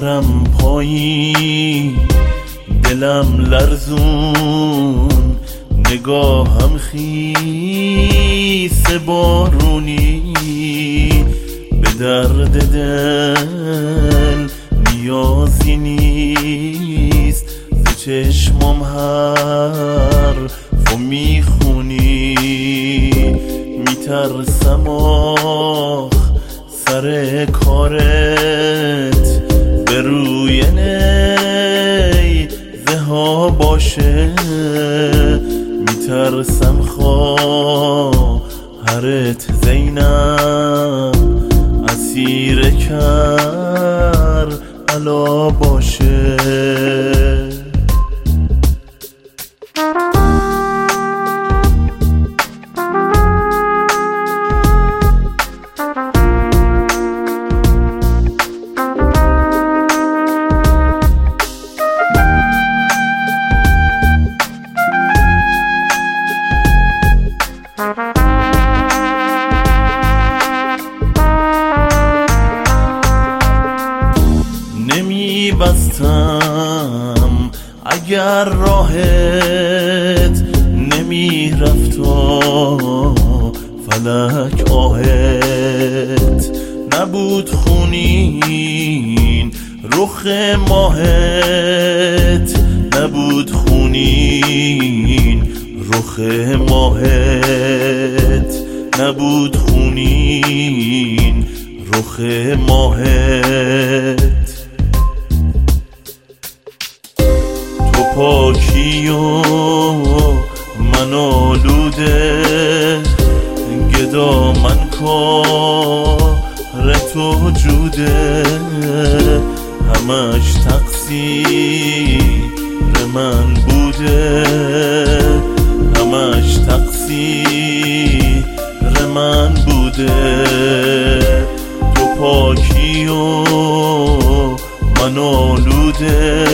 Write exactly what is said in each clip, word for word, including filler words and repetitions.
سرم پایین، دلم لرزون، نگاهم خیس بارونی. به درد دل نیازی نیست، ز چشمم حرفو میخونی. میترسم آخ سر کارت به روی نیزه ها باشه. میترسم خواهرت زینب اسیر کربلا باشه. نمی‌بستم اگر راهت نمیرفت و فلک آهت نبود خونین. رخ ماهت نبود خونین، رخ ماهت نبود خونین، رخ ماهت. تو پاکی و من آلوده، گدا من کار تو جوده. همش تقصیر من بوده، همش تقصیر من بوده. تو پاکی و من آلوده،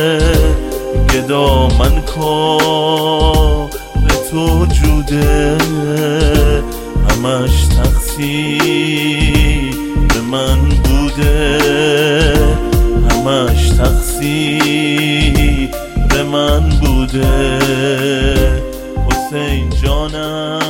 گدا من کار تو جوده. همش تقصیر من بوده، همش تقصیر من بوده. حسین جانم